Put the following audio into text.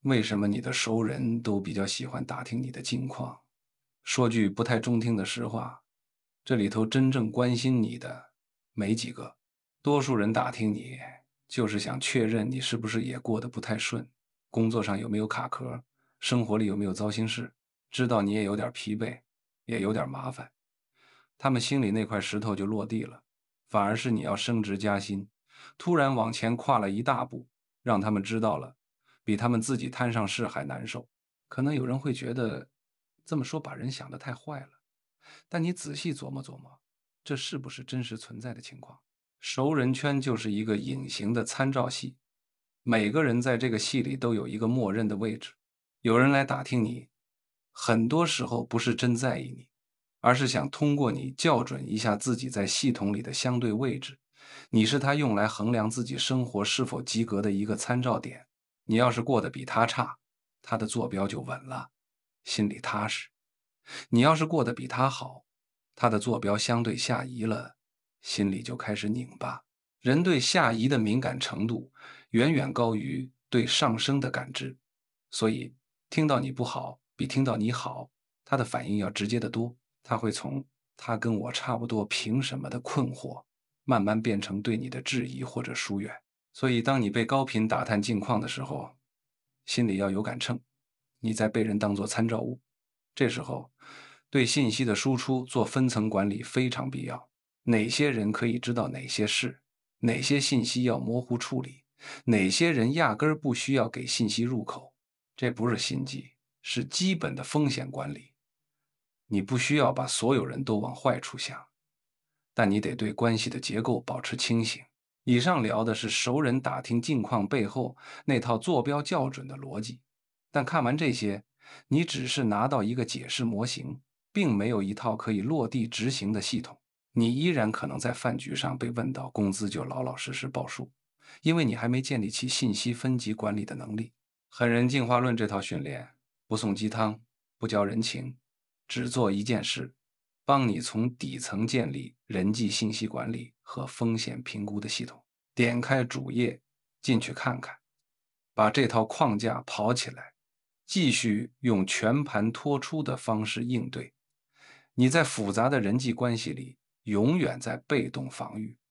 为什么你的熟人都比较喜欢打听你的近况？说句不太中听的实话，这里头真正关心你的没几个，多数人打听你，就是想确认你是不是也过得不太顺，工作上有没有卡壳，生活里有没有糟心事，知道你也有点疲惫，也有点麻烦，他们心里那块石头就落地了。反而是你要升职加薪，突然往前跨了一大步，让他们知道了，比他们自己摊上事还难受。可能有人会觉得这么说把人想得太坏了，但你仔细琢磨琢磨，这是不是真实存在的情况？熟人圈就是一个隐形的参照系，每个人在这个系里都有一个默认的位置。有人来打听你，很多时候不是真在意你，而是想通过你校准一下自己在系统里的相对位置。你是他用来衡量自己生活是否及格的一个参照点。你要是过得比他差，他的坐标就稳了，心里踏实。你要是过得比他好，他的坐标相对下移了，心里就开始拧巴。人对下移的敏感程度远远高于对上升的感知，所以听到你不好比听到你好，他的反应要直接得多。他会从他跟我差不多凭什么的困惑，慢慢变成对你的质疑或者疏远。所以当你被高频打探近况的时候，心里要有杆秤，你在被人当作参照物。这时候，对信息的输出做分层管理非常必要。哪些人可以知道哪些事，哪些信息要模糊处理，哪些人压根儿不需要给信息入口。这不是心机，是基本的风险管理。你不需要把所有人都往坏处想，但你得对关系的结构保持清醒。以上聊的是熟人打听近况背后那套坐标校准的逻辑，但看完这些，你只是拿到一个解释模型，并没有一套可以落地执行的系统。你依然可能在饭局上被问到工资就老老实实报数，因为你还没建立起信息分级管理的能力。狠人进化论这套训练，不送鸡汤，不教人情，只做一件事，帮你从底层建立人际信息管理和风险评估的系统。点开主页，进去看看，把这套框架跑起来，继续用全盘托出的方式应对。你在复杂的人际关系里，永远在被动防御。